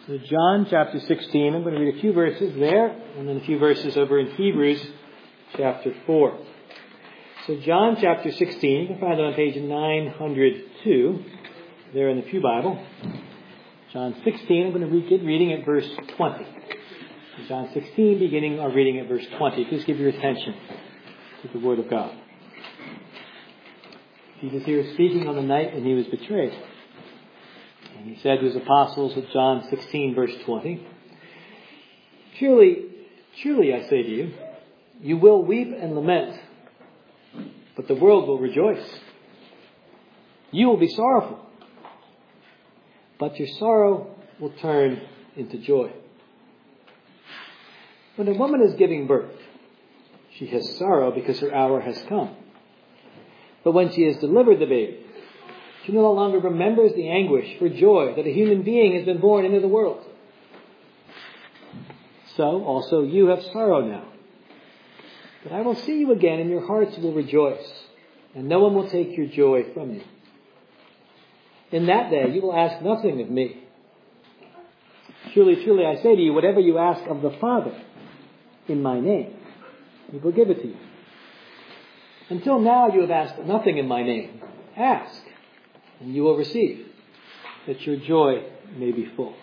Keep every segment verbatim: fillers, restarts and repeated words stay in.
So John chapter sixteen, I'm going to read a few verses there, and then a few verses over in Hebrews chapter four. So John chapter sixteen, you can find it on page nine hundred two, there in the Pew Bible. John sixteen, I'm going to begin reading at verse twenty. John sixteen, beginning our reading at verse twenty. Please give your attention to the Word of God. Jesus here is speaking on the night when he was betrayed. And he said to his apostles at John sixteen, verse twenty, Truly, truly I say to you, you will weep and lament, but the world will rejoice. You will be sorrowful, but your sorrow will turn into joy. When a woman is giving birth, she has sorrow because her hour has come. But when she has delivered the baby, she no longer remembers the anguish for joy that a human being has been born into the world. So also you have sorrow now. But I will see you again, and your hearts will rejoice, and no one will take your joy from you. In that day you will ask nothing of me. Truly, truly, I say to you, whatever you ask of the Father in my name, he will give it to you. Until now you have asked nothing in my name. Ask, and you will receive, that your joy may be full.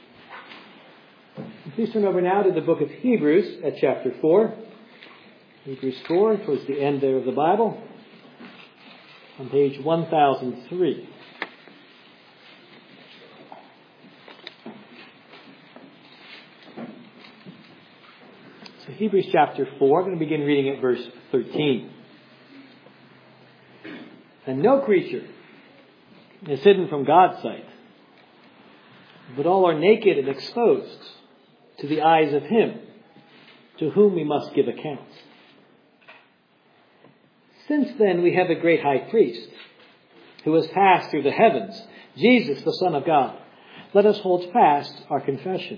And please turn over now to the book of Hebrews at chapter four. Hebrews four, towards the end there of the Bible, on page one thousand three. So Hebrews chapter four, I'm going to begin reading at verse thirteen. And no creature is hidden from God's sight, but all are naked and exposed to the eyes of Him to whom we must give account. Since then we have a great high priest who has passed through the heavens, Jesus, the Son of God. Let us hold fast our confession.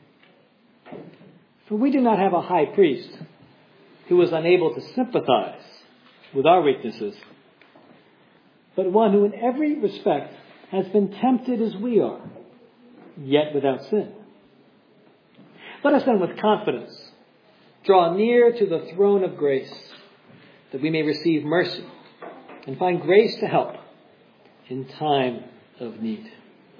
For we do not have a high priest who was unable to sympathize with our weaknesses, but one who in every respect has been tempted as we are, yet without sin. Let us then with confidence draw near to the throne of grace, that we may receive mercy and find grace to help in time of need.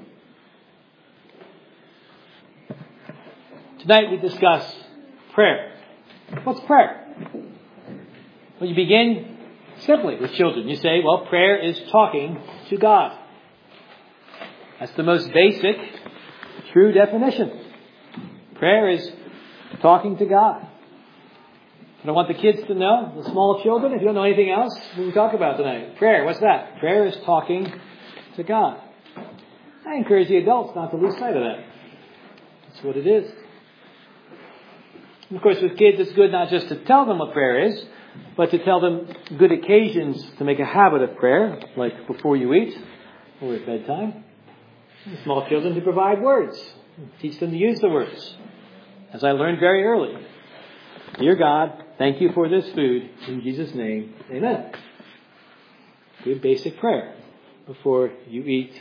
Tonight we discuss prayer. What's prayer? Well, you begin simply with children. You say, well, prayer is talking to God. That's the most basic, true definition. Prayer is talking to God. And I want the kids to know, the small children, if you don't know anything else, what we talk about tonight. Prayer, what's that? Prayer is talking to God. I encourage the adults not to lose sight of that. That's what it is. And of course, with kids, it's good not just to tell them what prayer is, but to tell them good occasions to make a habit of prayer, like before you eat or at bedtime. And small children to provide words. Teach them to use the words. As I learned very early. Dear God, thank you for this food. In Jesus' name, amen. Good basic prayer before you eat.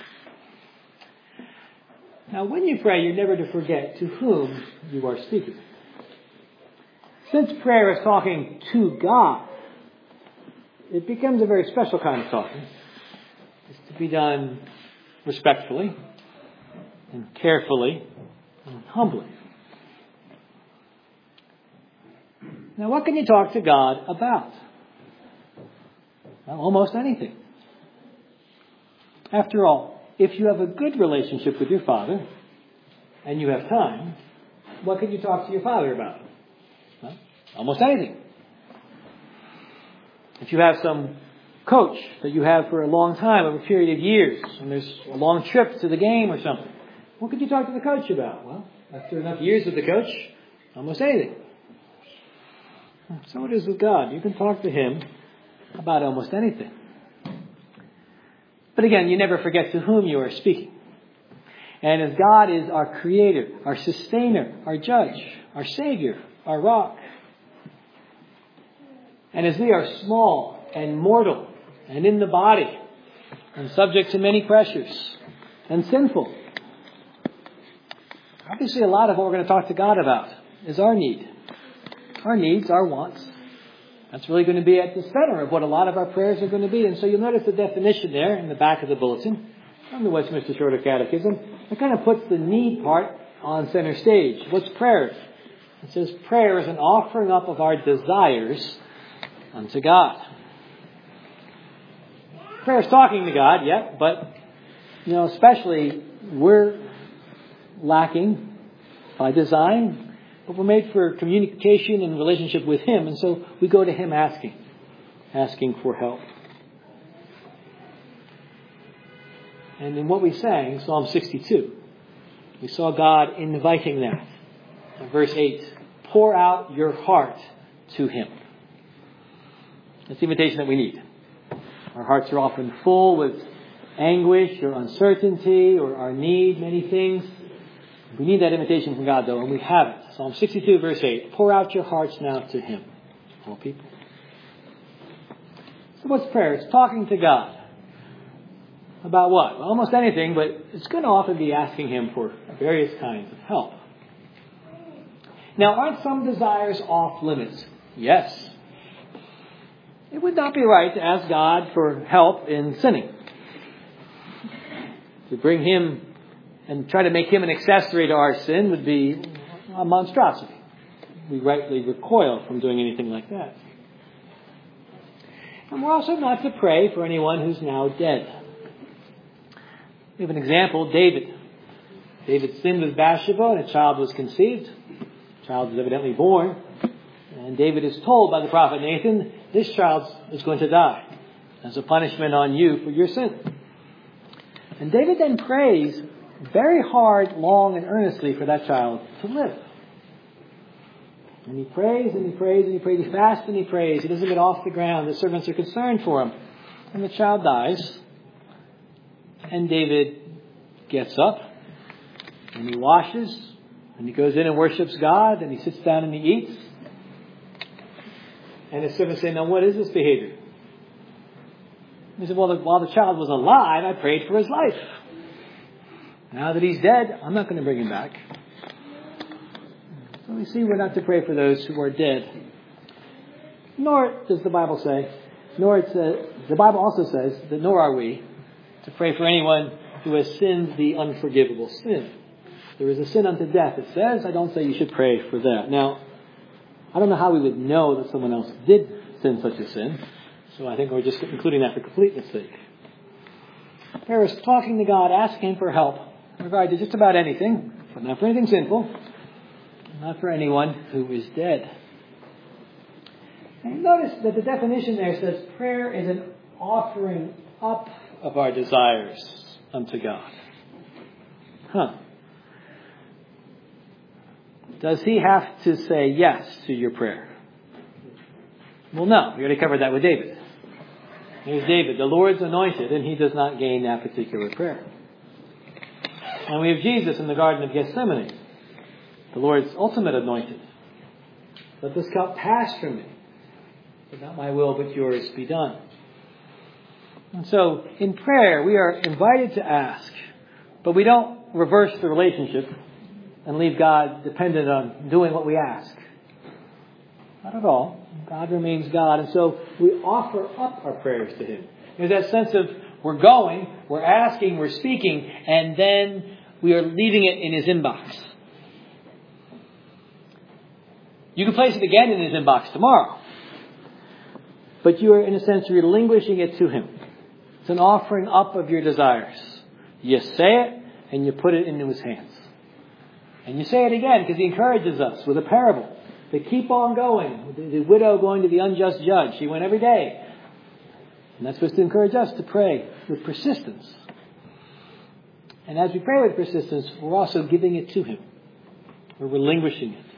Now, when you pray, you're never to forget to whom you are speaking. Since prayer is talking to God, it becomes a very special kind of talking. It's to be done respectfully and carefully and humbly. Now, what can you talk to God about? Well, almost anything. After all, if you have a good relationship with your Father and you have time, what can you talk to your Father about? Well, almost anything. If you have some coach that you have for a long time, over a period of years, and there's a long trip to the game or something, what could you talk to the coach about? Well, after enough years with the coach, almost anything. So it is with God. You can talk to Him about almost anything. But again, you never forget to whom you are speaking. And as God is our Creator, our Sustainer, our Judge, our Savior, our Rock, and as we are small and mortal and in the body and subject to many pressures and sinful, Obviously, a lot of what we're going to talk to God about is our need. Our needs, our wants. That's really going to be at the center of what a lot of our prayers are going to be. And so you'll notice the definition there in the back of the bulletin from the Westminster Shorter Catechism. It kind of puts the need part on center stage. What's prayer? It says prayer is an offering up of our desires unto God. Prayer is talking to God, yeah, but, you know, especially we're lacking by design, but we're made for communication and relationship with Him, and so we go to Him asking, asking for help. And in what we sang, Psalm sixty-two, we saw God inviting that. In verse eight, pour out your heart to Him. That's the invitation that we need. Our hearts are often full with anguish or uncertainty or our need, many things. We need that invitation from God, though, and we have it. Psalm sixty-two, verse eight. Pour out your hearts now to Him, all people. So what's prayer? It's talking to God. About what? Well, almost anything, but it's going to often be asking Him for various kinds of help. Now, aren't some desires off limits? Yes. It would not be right to ask God for help in sinning. To bring Him and try to make Him an accessory to our sin would be a monstrosity. We rightly recoil from doing anything like that. And we're also not to pray for anyone who's now dead. We have an example, David. David sinned with Bathsheba and a child was conceived. The child was evidently born. And David is told by the prophet Nathan, this child is going to die as a punishment on you for your sin. And David then prays very hard, long, and earnestly for that child to live. And he prays and he prays and he prays. He fasts and he prays. He doesn't get off the ground. The servants are concerned for him. And the child dies. And David gets up and he washes and he goes in and worships God and he sits down and he eats. And his servants say, now what is this behavior? He said, well, while the child was alive, I prayed for his life. Now that he's dead, I'm not going to bring him back. So we see we're not to pray for those who are dead. Nor does the Bible say, nor it says, the Bible also says that nor are we to pray for anyone who has sinned the unforgivable sin. There is a sin unto death, it says. I don't say you should pray for that. Now, I don't know how we would know that someone else did sin such a sin. So I think we're just including that for completeness sake. Prayer is talking to God, asking for help in regard to just about anything, but not for anything sinful, not for anyone who is dead. And notice that the definition there says prayer is an offering up of our desires unto God. Huh. Does He have to say yes to your prayer? Well, no. We already covered that with David. Here's David, the Lord's anointed, and he does not gain that particular prayer. And we have Jesus in the Garden of Gethsemane, the Lord's ultimate anointed. Let this cup pass from me, but not my will, but yours be done. And so, in prayer, we are invited to ask, but we don't reverse the relationship and leave God dependent on doing what we ask. Not at all. God remains God. And so we offer up our prayers to Him. There's that sense of we're going, we're asking, we're speaking, and then we are leaving it in His inbox. You can place it again in His inbox tomorrow. But you are, in a sense, relinquishing it to Him. It's an offering up of your desires. You say it, and you put it into His hands. And you say it again, because He encourages us with a parable. They keep on going. The, the widow going to the unjust judge. She went every day. And that's supposed to encourage us to pray with persistence. And as we pray with persistence, we're also giving it to Him. We're relinquishing it.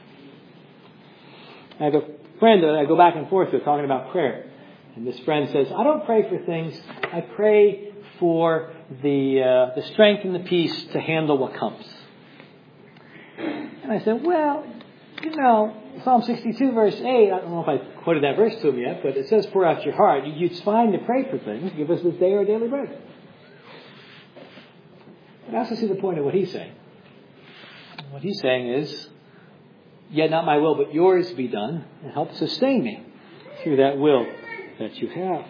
I have a friend that I go back and forth with talking about prayer. And this friend says, I don't pray for things. I pray for the, uh, the strength and the peace to handle what comes. And I said, well, you know, Psalm sixty-two, verse eight, I don't know if I quoted that verse to him yet, but it says, pour out your heart. It's fine to pray for things. Give us this day our daily bread. But I also see the point of what he's saying. What he's saying is, yet not my will, but yours be done, and help sustain me through that will that you have.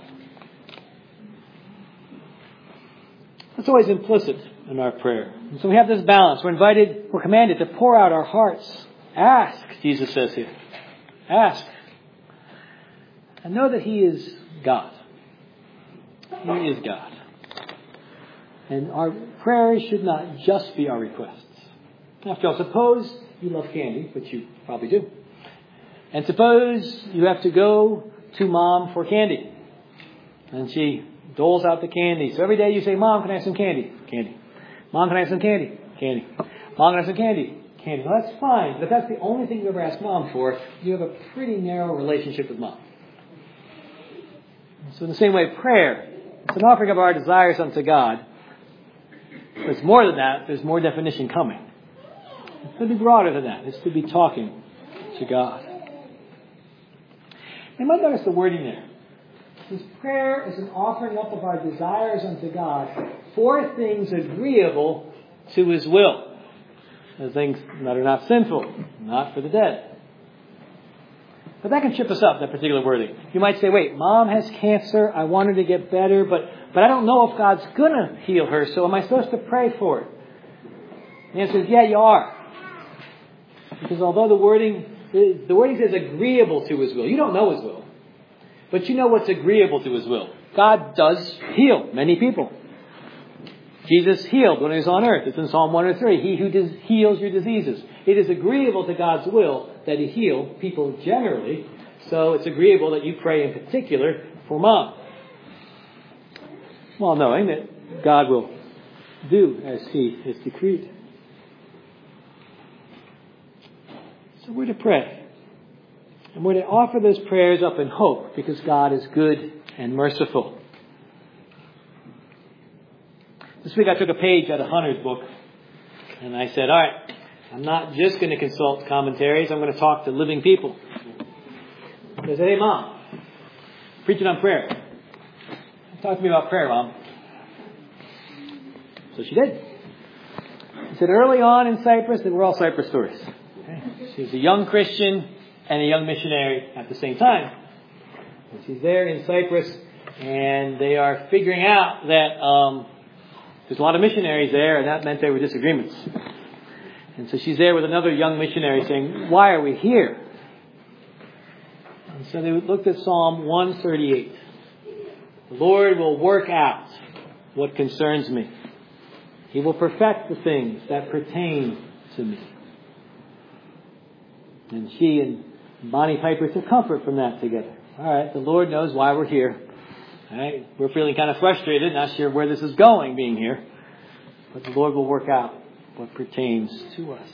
That's always implicit in our prayer. And so we have this balance. We're invited, we're commanded to pour out our hearts. Ask, Jesus says here. Ask. And know that He is God. He is God. And our prayers should not just be our requests. After all, suppose you love candy, which you probably do. And suppose you have to go to Mom for candy. And she doles out the candy. So every day you say, Mom, can I have some candy? Candy. Mom, can I have some candy? Candy. Mom, can I have some candy? Candy. Well, that's fine. But if that's the only thing you ever ask Mom for, you have a pretty narrow relationship with Mom. So in the same way, prayer, it's an offering of our desires unto God. But it's more than that. There's more definition coming. It's to be broader than that. It's to be talking to God. You might notice the wording there. This prayer is an offering up of our desires unto God for things agreeable to His will. The things that are not sinful, not for the dead. But that can trip us up, that particular wording. You might say, wait, Mom has cancer. I want her to get better, but, but I don't know if God's going to heal her, so am I supposed to pray for it? The answer is, yeah, you are. Because although the wording, the wording says agreeable to His will, you don't know His will. But you know what's agreeable to His will. God does heal many people. Jesus healed when He was on earth. It's in Psalm one oh three. He who does, heals your diseases. It is agreeable to God's will that He heal people generally. So it's agreeable that you pray in particular for Mom. While knowing that God will do as He has decreed. So we're to pray. And we're to offer those prayers up in hope because God is good and merciful. This week I took a page out of Hunter's book and I said, all right, I'm not just going to consult commentaries. I'm going to talk to living people. I said, hey, Mom, preaching on prayer. Talk to me about prayer, Mom. So she did. She said, early on in Cyprus, they were all Cyprus stories. Okay. She was a young Christian and a young missionary at the same time. And she's there in Cyprus, and they are figuring out that um, there's a lot of missionaries there, and that meant there were disagreements. And so she's there with another young missionary saying, why are we here? And so they looked at Psalm one thirty-eight. The Lord will work out what concerns me. He will perfect the things that pertain to me. And she and Bonnie Piper took comfort from that together. All right, the Lord knows why we're here. All right, we're feeling kind of frustrated, not sure where this is going being here. But the Lord will work out what pertains to us.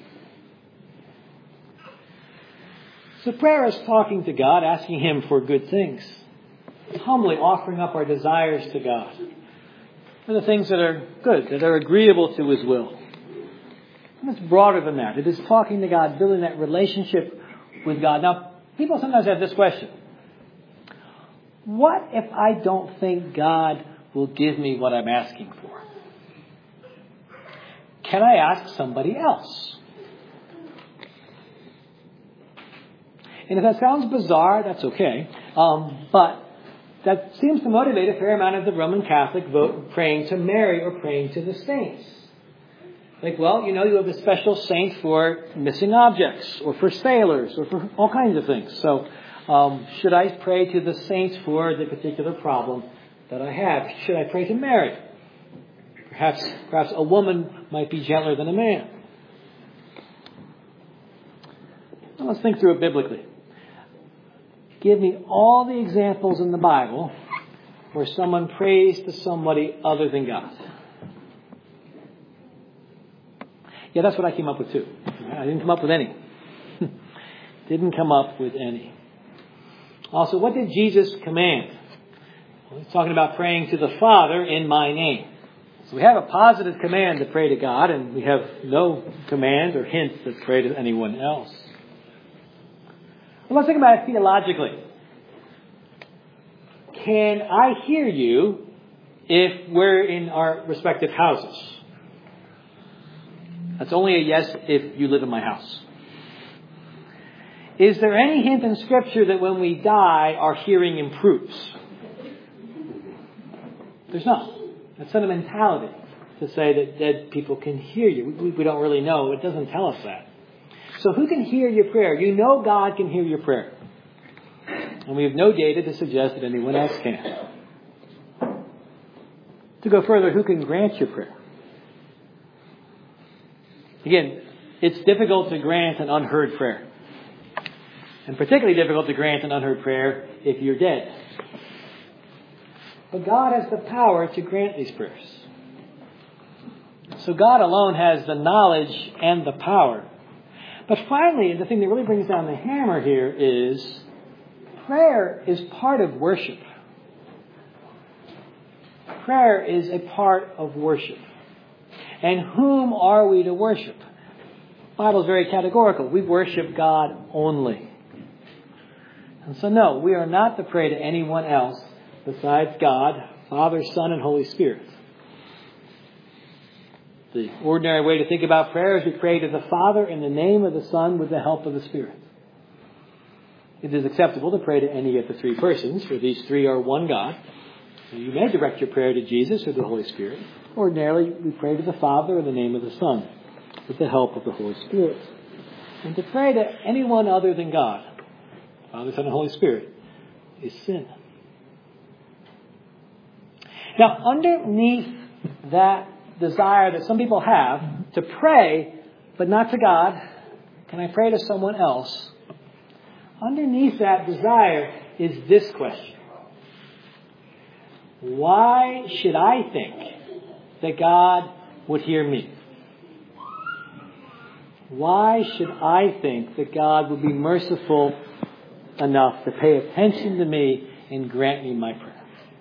So prayer is talking to God, asking Him for good things. Humbly offering up our desires to God. For the things that are good, that are agreeable to His will. And it's broader than that. It is talking to God, building that relationship with God. Now, people sometimes have this question. What if I don't think God will give me what I'm asking for? Can I ask somebody else? And if that sounds bizarre, that's okay. Um, but that seems to motivate a fair amount of the Roman Catholic vote praying to Mary or praying to the saints. Like, well, you know, you have a special saint for missing objects or for sailors or for all kinds of things. So um, should I pray to the saints for the particular problem that I have? Should I pray to Mary? Perhaps, perhaps a woman might be gentler than a man. Well, let's think through it biblically. Give me all the examples in the Bible where someone prays to somebody other than God. Yeah, that's what I came up with too. I didn't come up with any. Didn't come up with any. Also, what did Jesus command? Well, he's talking about praying to the Father in my name. So we have a positive command to pray to God, and we have no command or hint to pray to anyone else. Well, let's think about it theologically. Can I hear you if we're in our respective houses? That's only a yes if you live in my house. Is there any hint in Scripture that when we die, our hearing improves? There's not. That's sentimentality to say that dead people can hear you. We, we don't really know. It doesn't tell us that. So who can hear your prayer? You know God can hear your prayer. And we have no data to suggest that anyone else can. To go further, who can grant your prayer? Again, it's difficult to grant an unheard prayer. And particularly difficult to grant an unheard prayer if you're dead. But God has the power to grant these prayers. So God alone has the knowledge and the power. But finally, the thing that really brings down the hammer here is prayer is part of worship. Prayer is a part of worship. And whom are we to worship? The Bible is very categorical. We worship God only. And so no, we are not to pray to anyone else besides God, Father, Son, and Holy Spirit. The ordinary way to think about prayer is we pray to the Father in the name of the Son with the help of the Spirit. It is acceptable to pray to any of the three persons, for these three are one God. So you may direct your prayer to Jesus or the Holy Spirit. Ordinarily, we pray to the Father in the name of the Son with the help of the Holy Spirit. And to pray to anyone other than God, Father, Son, and Holy Spirit, is sin. Now, underneath that desire that some people have to pray, but not to God, can I pray to someone else? Underneath that desire is this question. Why should I think that God would hear me? Why should I think that God would be merciful enough to pay attention to me and grant me my prayer?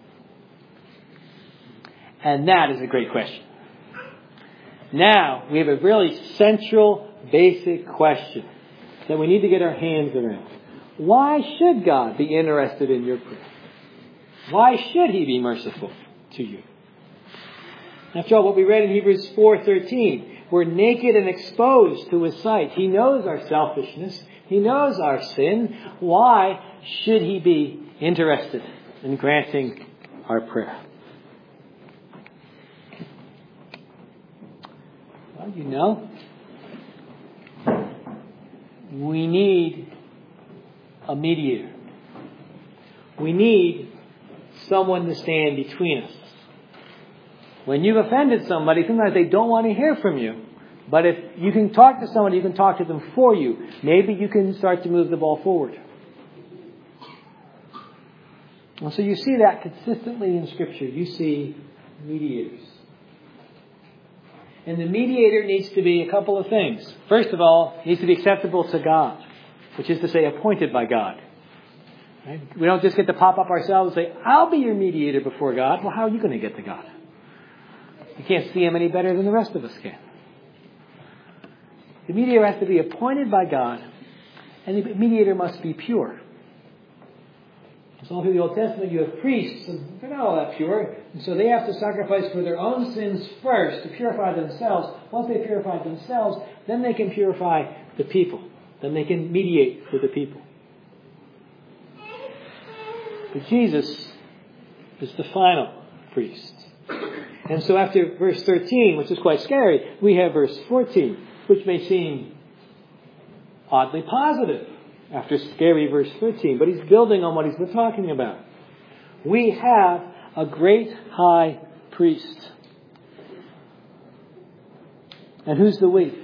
And that is a great question. Now, we have a really central, basic question that we need to get our hands around. Why should God be interested in your prayer? Why should He be merciful to you? After all, what we read in Hebrews four thirteen, we're naked and exposed to His sight. He knows our selfishness. He knows our sin. Why should He be interested in granting our prayer? Well, you know, we need a mediator. We need someone to stand between us. When you've offended somebody, sometimes they don't want to hear from you. But if you can talk to somebody, you can talk to them for you. Maybe you can start to move the ball forward. And so you see that consistently in Scripture. You see mediators. And the mediator needs to be a couple of things. First of all, needs to be acceptable to God, which is to say appointed by God. Right? We don't just get to pop up ourselves and say, I'll be your mediator before God. Well, how are you going to get to God? You can't see Him any better than the rest of us can. The mediator has to be appointed by God, and the mediator must be pure. So through the Old Testament, you have priests, and they're not all that pure, and so they have to sacrifice for their own sins first to purify themselves. Once they purify themselves, then they can purify the people. Then they can mediate for the people. But Jesus is the final priest. And so after verse thirteen, which is quite scary, we have verse fourteen, which may seem oddly positive after scary verse thirteen. But he's building on what he's been talking about. We have a great high priest. And who's the we?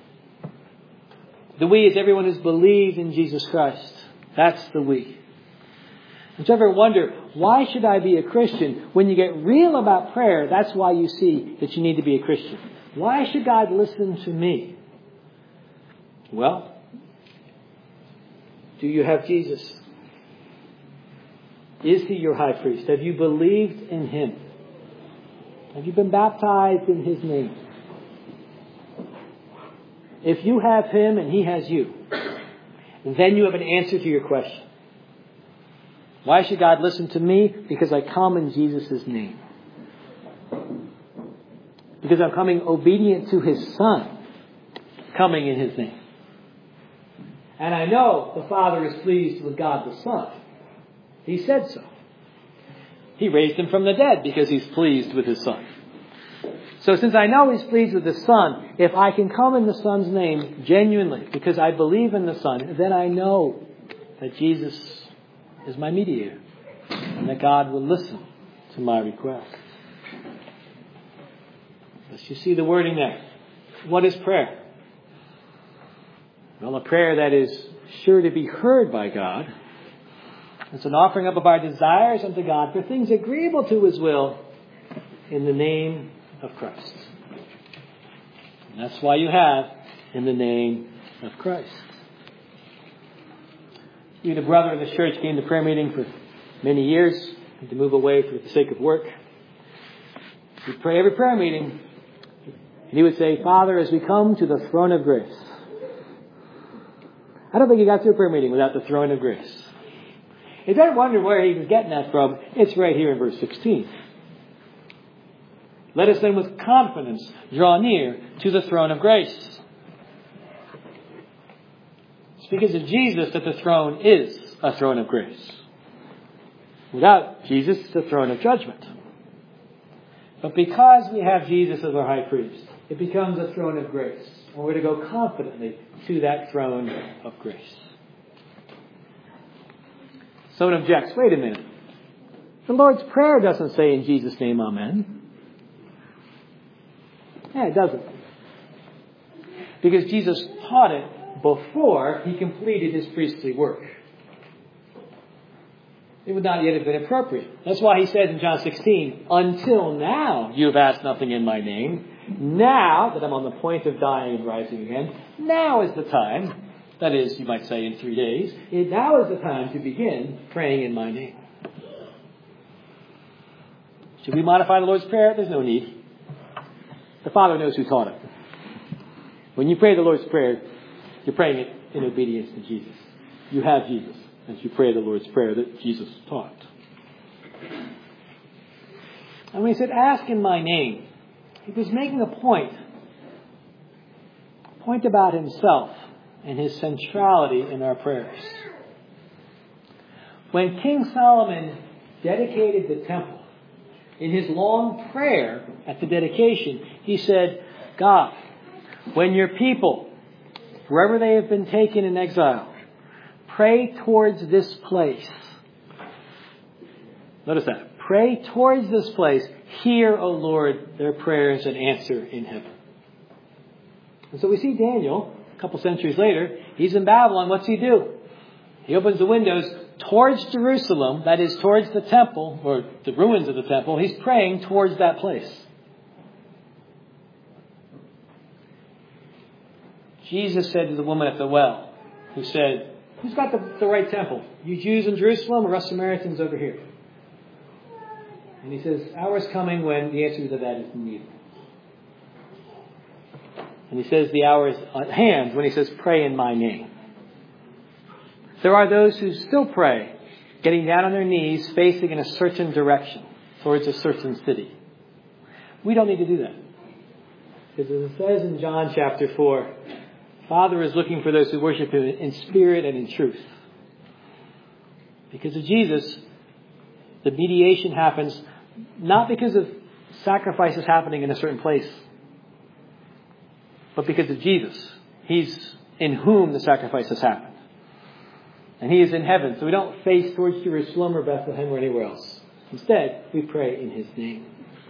The we is everyone who's believed in Jesus Christ. That's the we. Don't you ever wonder, why should I be a Christian? When you get real about prayer, that's why you see that you need to be a Christian. Why should God listen to me? Well, do you have Jesus? Is He your high priest? Have you believed in Him? Have you been baptized in His name? If you have Him and He has you, then you have an answer to your question. Why should God listen to me? Because I come in Jesus' name. Because I'm coming obedient to His Son. coming in his name. And I know the Father is pleased with God the Son. He said so. He raised him from the dead because he's pleased with his Son. So since I know he's pleased with the Son, if I can come in the Son's name genuinely because I believe in the Son, then I know that Jesus is my mediator and that God will listen to my request. Let's you see the wording there. What is prayer? Well, a prayer that is sure to be heard by God. It's an offering up of our desires unto God for things agreeable to his will in the name of Christ. And that's why you have in the name of Christ. You and a brother in the church came to prayer meeting for many years, had to move away for the sake of work. He'd pray every prayer meeting, and he would say, Father, as we come to the throne of grace. I don't think he got through a prayer meeting without the throne of grace. If you ever wonder where he was getting that from, it's right here in verse sixteen. Let us then with confidence draw near to the throne of grace. It's because of Jesus that the throne is a throne of grace. Without Jesus, it's a throne of judgment. But because we have Jesus as our high priest, it becomes a throne of grace. And we're to go confidently to that throne of grace. Someone objects, wait a minute. The Lord's Prayer doesn't say in Jesus' name, Amen. Yeah, it doesn't. Because Jesus taught it before he completed his priestly work. It would not yet have been appropriate. That's why he said in John sixteen, until now you have asked nothing in my name. Now that I'm on the point of dying and rising again, now is the time, that is, you might say in three days, now is the time to begin praying in my name. Should we modify the Lord's Prayer? There's no need. The Father knows who taught it. When you pray the Lord's Prayer, you're praying it in obedience to Jesus. You have Jesus as you pray the Lord's Prayer that Jesus taught. And when he said, ask in my name, he was making a point. A point about himself and his centrality in our prayers. When King Solomon dedicated the temple, in his long prayer at the dedication, he said, God, when your people, wherever they have been taken in exile, pray towards this place. Notice that. Pray towards this place. Hear, O Lord, their prayers and answer in heaven. And so we see Daniel, a couple centuries later, he's in Babylon. What's he do? He opens the windows towards Jerusalem, that is, towards the temple, or the ruins of the temple. He's praying towards that place. Jesus said to the woman at the well, who said, who's got the, the right temple? You Jews in Jerusalem or us Samaritans over here? And he says, hour's coming when the answer to that is neither. And he says the hour is at hand when he says, pray in my name. There are those who still pray, getting down on their knees, facing in a certain direction, towards a certain city. We don't need to do that. Because as it says in John chapter four, Father is looking for those who worship him in spirit and in truth. Because of Jesus, the mediation happens not because of sacrifices happening in a certain place, but because of Jesus. He's in whom the sacrifices happen. And he is in heaven, so we don't face towards Jerusalem or Bethlehem or anywhere else. Instead, we pray in his name.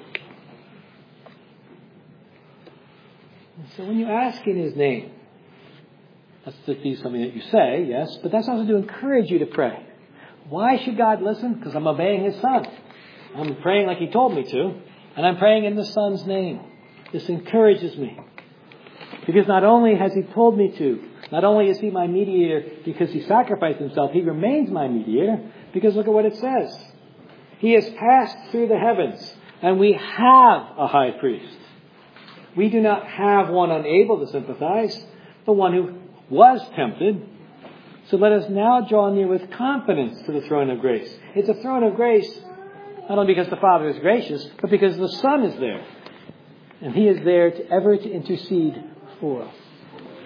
And so when you ask in his name, that's to be something that you say, yes, but that's also to encourage you to pray. Why should God listen? Because I'm obeying his Son. I'm praying like he told me to, and I'm praying in the Son's name. This encourages me. Because not only has he told me to, not only is he my mediator because he sacrificed himself, he remains my mediator because look at what it says. He has passed through the heavens, and we have a high priest. We do not have one unable to sympathize, but one who was tempted. So let us now draw near with confidence to the throne of grace. It's a throne of grace not only because the Father is gracious, but because the Son is there. And he is there to ever to intercede for us.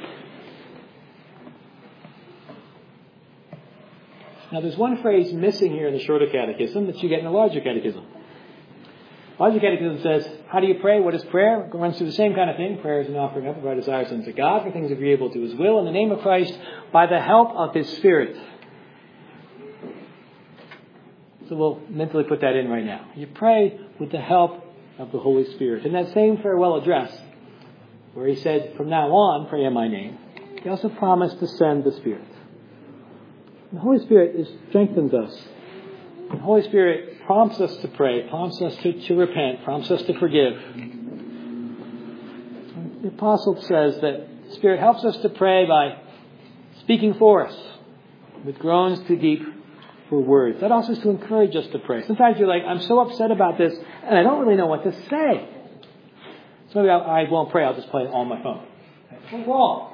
Now there's one phrase missing here in the shorter catechism that you get in the larger catechism. The larger catechism says, how do you pray? What is prayer? It runs through the same kind of thing. Prayer is an offering up of our desires unto God for things agreeable to His will in the name of Christ by the help of His Spirit. So we'll mentally put that in right now. You pray with the help of the Holy Spirit. In that same farewell address, where He said, from now on, pray in my name, He also promised to send the Spirit. The Holy Spirit is, strengthens us. The Holy Spirit prompts us to pray, prompts us to, to repent, prompts us to forgive. The Apostle says that the Spirit helps us to pray by speaking for us with groans too deep for words. That also is to encourage us to pray. Sometimes you're like, I'm so upset about this and I don't really know what to say. So maybe I, I won't pray, I'll just play it on my phone. That's wrong.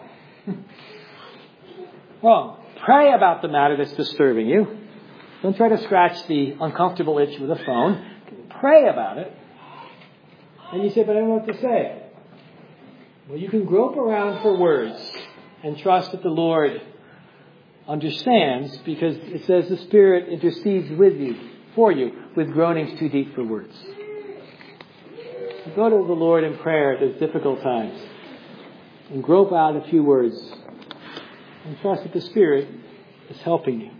Wrong. Pray about the matter that's disturbing you. Don't try to scratch the uncomfortable itch with a phone. Pray about it. And you say, but I don't know what to say. Well, you can grope around for words and trust that the Lord understands, because it says the Spirit intercedes with you, for you, with groanings too deep for words. So go to the Lord in prayer at those difficult times and grope out a few words and trust that the Spirit is helping you.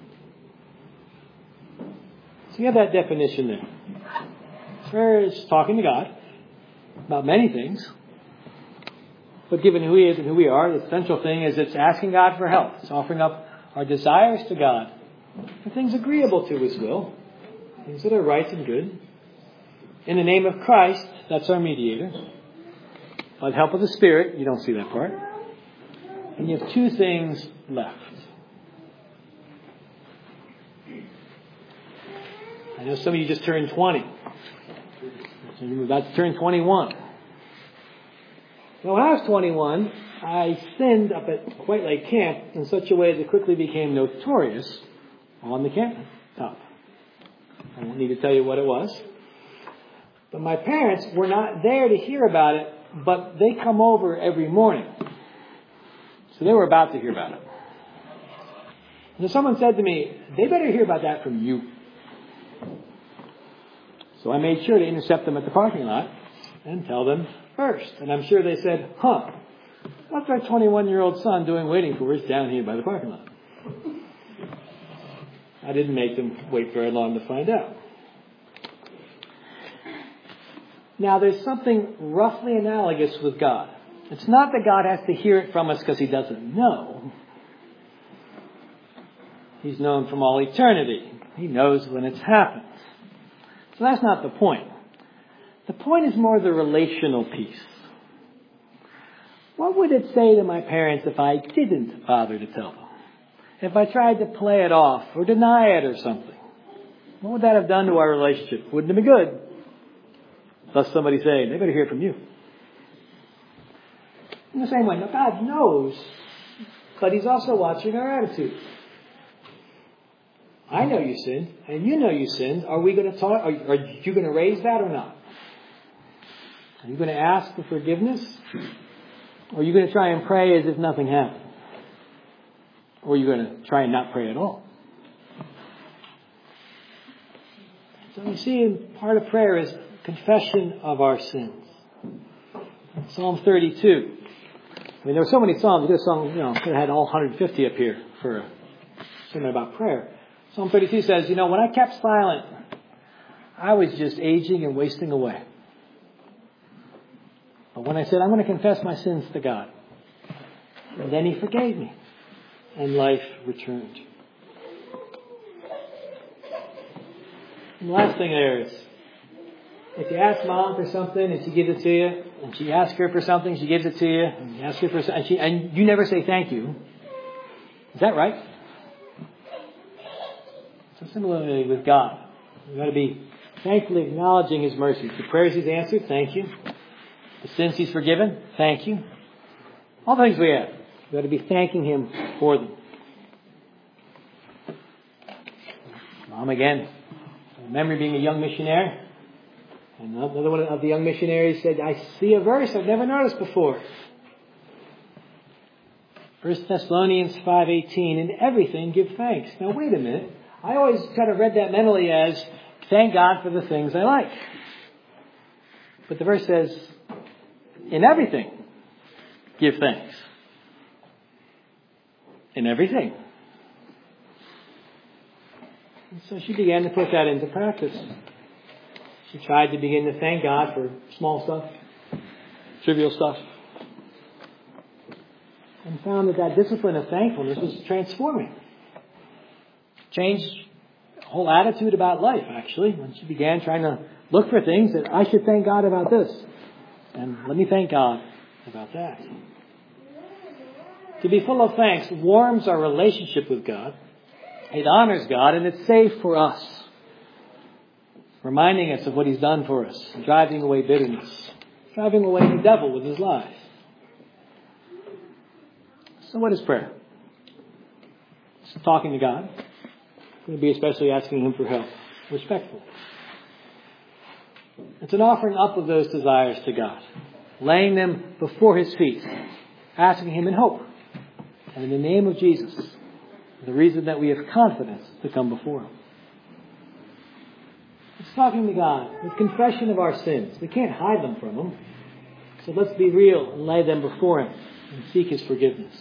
So you have that definition there. Prayer is talking to God about many things. But given who He is and who we are, the essential thing is it's asking God for help. It's offering up our desires to God for things agreeable to His will, things that are right and good. In the name of Christ, that's our mediator. By the help of the Spirit, you don't see that part. And you have two things left. I know some of you just turned twenty. Some of you are about to turn twenty-one. Well, when I was twenty-one, I sinned up at White Lake Camp in such a way that quickly became notorious on the camp top. I don't need to tell you what it was. But my parents were not there to hear about it, but they come over every morning. So they were about to hear about it. And someone said to me, they better hear about that from you. So I made sure to intercept them at the parking lot and tell them first. And I'm sure they said, huh, what's our twenty-one-year-old son doing waiting for us down here by the parking lot? I didn't make them wait very long to find out. Now, there's something roughly analogous with God. It's not that God has to hear it from us because He doesn't know. He's known from all eternity. He knows when it's happened. So that's not the point. The point is more the relational piece. What would it say to my parents if I didn't bother to tell them? If I tried to play it off or deny it or something? What would that have done to our relationship? Wouldn't it be good? Thus somebody saying, they better hear from you. In the same way, now God knows, but He's also watching our attitude. I know you sinned, and you know you sinned. Are we going to talk? Are, are you going to raise that or not? Are you going to ask for forgiveness? Or are you going to try and pray as if nothing happened? Or are you going to try and not pray at all? So you see, part of prayer is confession of our sins. Psalm thirty-two. I mean, there were so many psalms. This song, you know, could have had all one hundred fifty up here for a sermon about prayer. Psalm thirty-two says, you know, when I kept silent, I was just aging and wasting away. But when I said, I'm going to confess my sins to God, and then He forgave me, and life returned. And the last thing there is, if you ask Mom for something and she gives it to you, and she asks her for something, she gives it to you, and you ask her for something, and, she, and you never say thank you, is that right? So similarly with God, we've got to be thankfully acknowledging His mercies. The prayers He's answered, thank you. The sins He's forgiven, thank you. All the things we have, we've got to be thanking Him for them. Mom again, I remember being a young missionary, and another one of the young missionaries said, I see a verse I've never noticed before. First Thessalonians five eighteen, in everything give thanks. Now wait a minute. I always kind of read that mentally as, thank God for the things I like. But the verse says, in everything give thanks. In everything. And so she began to put that into practice. She tried to begin to thank God for small stuff, trivial stuff, and found that that discipline of thankfulness was transforming. Changed the whole attitude about life, actually, when she began trying to look for things that I should thank God about this. And let me thank God about that. To be full of thanks warms our relationship with God. It honors God, and it's safe for us. Reminding us of what He's done for us. Driving away bitterness. Driving away the devil with his lies. So what is prayer? It's talking to God. It's going to be especially asking Him for help. Respectful. It's an offering up of those desires to God. Laying them before His feet. Asking Him in hope. And in the name of Jesus. The reason that we have confidence to come before Him. It's talking to God with confession of our sins. We can't hide them from Him. So let's be real and lay them before Him and seek His forgiveness.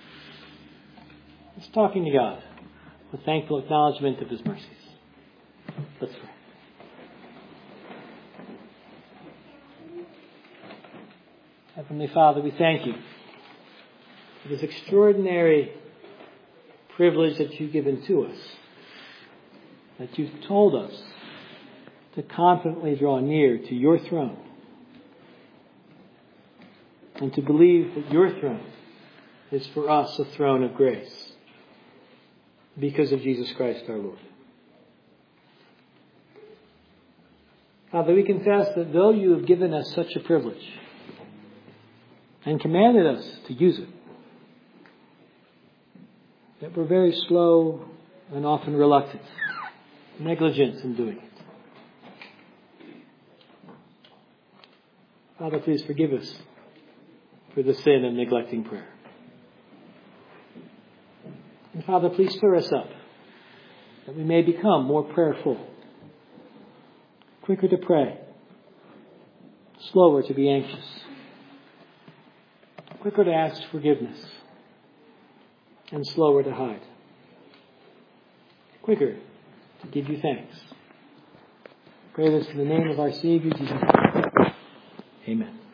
It's talking to God with thankful acknowledgement of His mercies. Let's pray. Heavenly Father, we thank You for this extraordinary privilege that You've given to us. That You've told us to confidently draw near to Your throne. And to believe that Your throne is for us a throne of grace. Because of Jesus Christ our Lord. Father, we confess that though You have given us such a privilege and commanded us to use it, that we're very slow and often reluctant, negligent in doing it. Father, please forgive us for the sin of neglecting prayer. And Father, please stir us up that we may become more prayerful, quicker to pray, slower to be anxious, quicker to ask forgiveness, and slower to hide, quicker to give You thanks. Pray this in the name of our Savior, Jesus Christ. Amen.